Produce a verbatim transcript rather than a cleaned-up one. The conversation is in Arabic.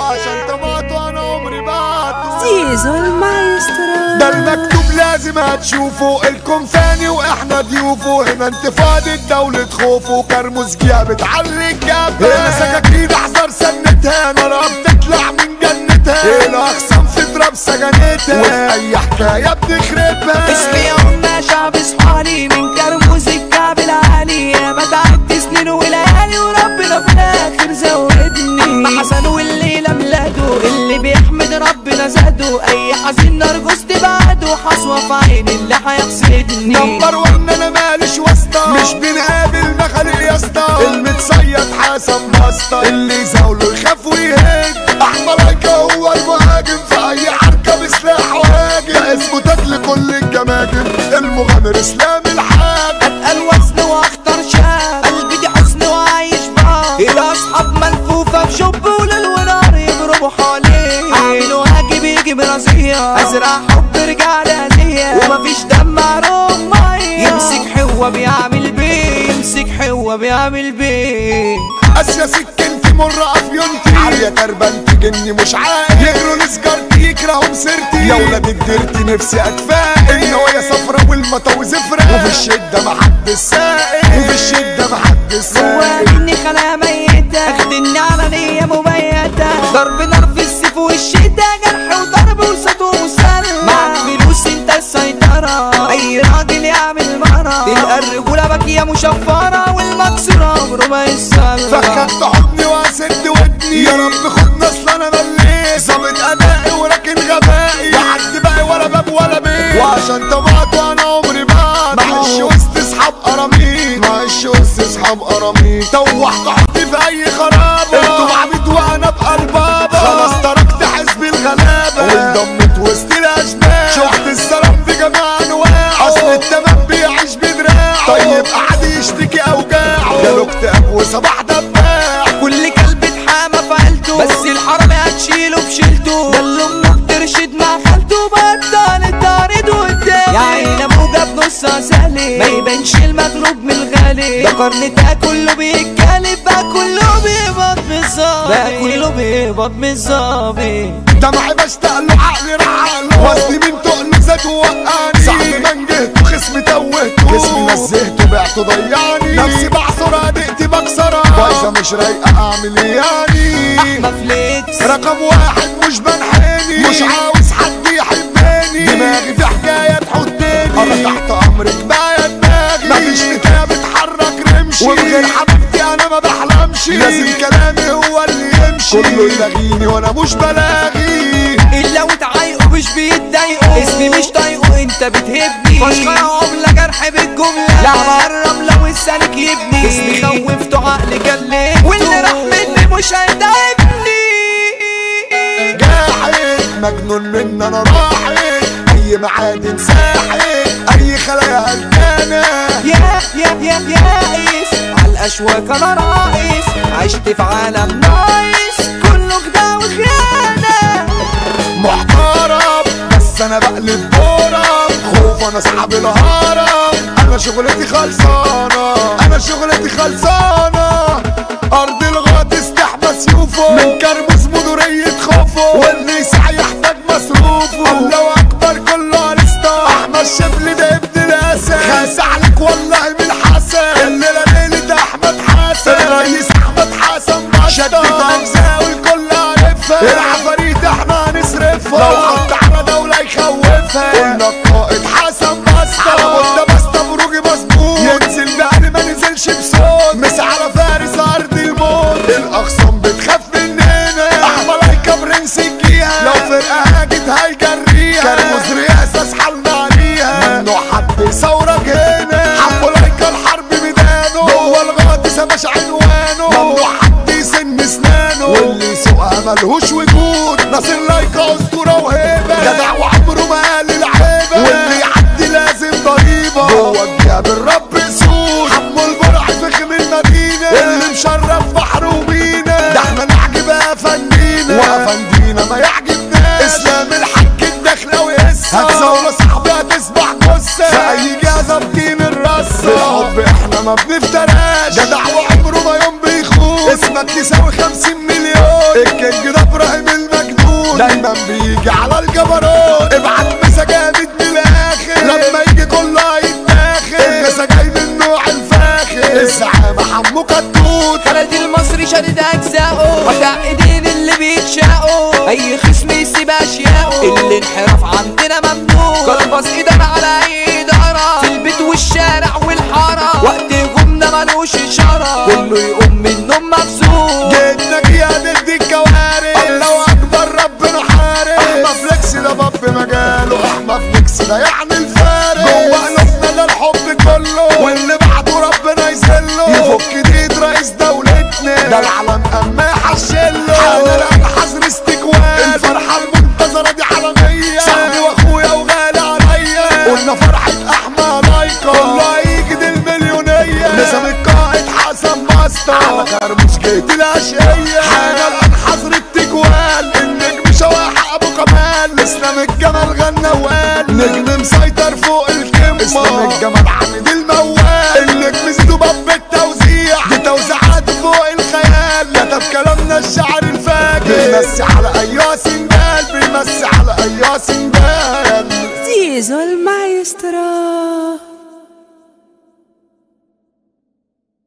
وعشان طمعت وانا عمري بعته زيزو المايسترو. ده المكتوب لازم هتشوفه، الكم فاني واحنا ضيوفه. هنا انتفاضة دولة خوفه، كرموز جابت علي الجبل. هنا سكاكين احذر سنتها، نار بتطلع من جنتها. هنا اخصام في ضرب سجنتها، وفي اي حكاية بنخربها. اسمي قلنا شعب صحالي من كرموز الكعب العالي. ما تعدي سنين وليالي وربنا في الاخر زودني. حسن والليلة ميلاده اللي بيحمد ربنا زاده. اي حزين نرجس تبعده، حصوة في عين اللي هيحسدني. نمبر وان انا ماليش واسطة، مش بنقابل مخالق يا اسطى. المتصيد حسن بسطة، اللي زاوله يخاف ويهج. احمر هيكا هو المهاجم في اي حركة بسلاح وهاجم. ده اسمه تاكل كل الجماجم، المغامر اسلام الحاج. اتقل وزن واختار شاب، قلبي دي حزن وعايش بقى. الاصحاب ملفوفة بشب وليل ونار يضربوا حواليه. اعمل واجب يجي براسية، ازرع حب رجع لهدية. ومفيش دم عروم مية، يمسك حوة بيعمل بيه، يمسك حوة بيعمل بيه. اسيا سكنتي مرة افيونتي، عالية تربنتي جني مش عاقل. يجروا لسجارتي يكرهوا مسيرتي، يا ولاد ادرتي نفسي اتفائل. النوايا صفرا والمطاوي زفرة، وفي الشدة محدش سائل، وفي الشدة محدش سائل. جواكني خلايا ميتة، اخدني على نية مبيتة. ضرب نار في السيف والشدة، جرح وضرب وسط ومسلم. معاك فلوس انت السيطرة، اي راجل يعمل مرة. تلقى الرجولة باكية مشفرة، والمكسورة عمره ما يتسلى. فككت حضني واسد ودني، يا رب خدنا اصل انا مليت. ظابط ادائي وراكن غبائي، لا حد باقي ولا باب ولا بيت. وعشان طمعت وانا عمري بعته، معيش وسط اصحاب قراميط، معيش وسط اصحاب قراميط. طوحت حطي في اي خرابة، انتوا عبيد وانا بقلبابة. خلاص تركت حزب الغلابة، وانضمت وسط الاشباب. شفت السلام بجميع انواعه، اصل التمام بيعيش بدراعه. طيب قعد يشتكي اوجاعه، جاله اكتئاب وصباح دباع. كل كلب اتحامى في عيلته، بس الحرامي هتشيله بشيلته. ده اللي امه بترشد مع خالته، بطل التعريض قدامي. يا عين ابوه جاب نصها سهلي، ما يبانش المغلوب من الغالي. ده قرنتها كله بيتكلم، بقى كله بيقبض من الظابط، بقى كله بيقبض من الظابط. دمعي بشتاق له عقلي رعاله، وزني من تقل زاد ووقاني. صاحبي منجهته خصمي توهته، جسمي نزهته بعته ضيعني. نفسي بعصر ادقتي بكسرها، بايظه مش رايقه اعمل ايه يعني. احمى فليكس رقم واحد مش بنحني، مش عاوز حد يحبني. دماغي في حكايه تحطني، انا تحت امرك بقى يا دماغي. مفيش نتايه بتحرك رمشي، ومن غير حبيبتي انا ما بحلمش. لازم كلامي هو اللي يمشي، كله يلاغيني وانا مش بلاغي. الا وتعايقوا مش بيتضايقوا، اسمي مش طايقه انت بتهبني. فشخرة عملة جرح بالجملة، لعبة الرملة والسالك يبني. اسمي خوفته عقلي جليته، واللي راح مني مش هيتعبني. جاحد مجنون من انا راحت، اي معادن ساحت، اي خلايا هلكانة. يا يا يا يائس عالاشواك انا رايس، عشت في عالم نايس كله خداع وخيانة. محترم بس انا بقلب بورم، خوف انا اصحاب الهرم. انا شغلتي خلصانة، انا شغلتي خلصانة. ارض الغاط استحبس يوفو، من كرموز مدورية خوفو. واللي يسعى يحتاج مصروفه، الله اكبر كله ارسطا. احمد شبل ده ابن الاسد، خاس عليك والله من حسن. الليلة ليلة احمد حسن، الرئيس احمد حسن بطة. شدت اجزاء والكل عارفها، العفاريت احنا هنصرفها. لو حط على دولة يخوفها، قلنا القائد حسن بسطة. على مدة بسطة بروجي مظبوط، ينزل بقلي ما نزلش بصوت. مس على فارس ارض الموت، الاخصام بتخاف مننا. احمر هيكا برنس الجيها، لو فرقة هاجت هيجريها. كرموز رئاسة اسحلنا عليها، ممنوع حد يصورك هنا. حمو لايكا الحرب ميدانه، جوه الغاطس مش عنوانه. ممنوع حد يسن اسنانه، واللي يسوقها ملهوش وجود. ناصر لايكا اسطورة وهيبة، جدع وعمره ما قال العيبة. واللي يعدي لازم ضريبة، جوه الجاب الرب سود. حمو البرع فخم المدينة، اللي مشرف بحر ومينا. ده احنا نعجب افندينا، وافندينا ما يعجبناش. اسلام الحج الداخلة ويسا، هتزاولة صاحبي هتصبح جثة. في اي جازة بتين الرصة، الحب احنا ما بنفتراش. جدع وعمره ما يوم بيخون، اسمك يساوي خمسين مليون. الكينج ده ابراهيم يجي على الجبروت ابعت مسا جامد من الاخر لما يجي كله يتاخر المسا جاي من نوع الفاخر الزعامة حمو كتكوت خالد المصري شادد اجزاؤه قطع ايدين اللي بيتشاقوا اي خصم يسيب اشياءه الانحراف عندنا ممنوع كربص ايدك على اي اداره في البيت والشارع والحاره وقت هجومنا ملوش اشاره كله يقوم من النوم مبسوط جيتنا يا ضد الكوارث الله اكبر ربنا حارس احمى فليكس ده باب مجاله احمى فليكس ده يعني الفارس جوه قلوبنا ده الحب كله واللي بعده ربنا يذله يفك ايد رئيس دولتنا ده العالم اما يحشله انا لا حظر استجواب الفرحه المنتظره دي عالميه صاحبي واخويا وغالي عليا قلنا فرحه احمى لايكا كله هيجي دي المليونيه نظام القائد حسن بسطه على كرموش جيت الاشقيه حاجه الان حظر التجوال النجم شواح ابو كمال اسلام الجمال غنى وقال نجم مسيطر فوق القمه اسلام الجمال عامد الموال النجم زيدو باب التوزيع دي توزيعات فوق الخيال كتب كلامنا الشعر الفاجر بيمسي على اي سنجال بيمسي على اي سنجال زيزو المايسترو.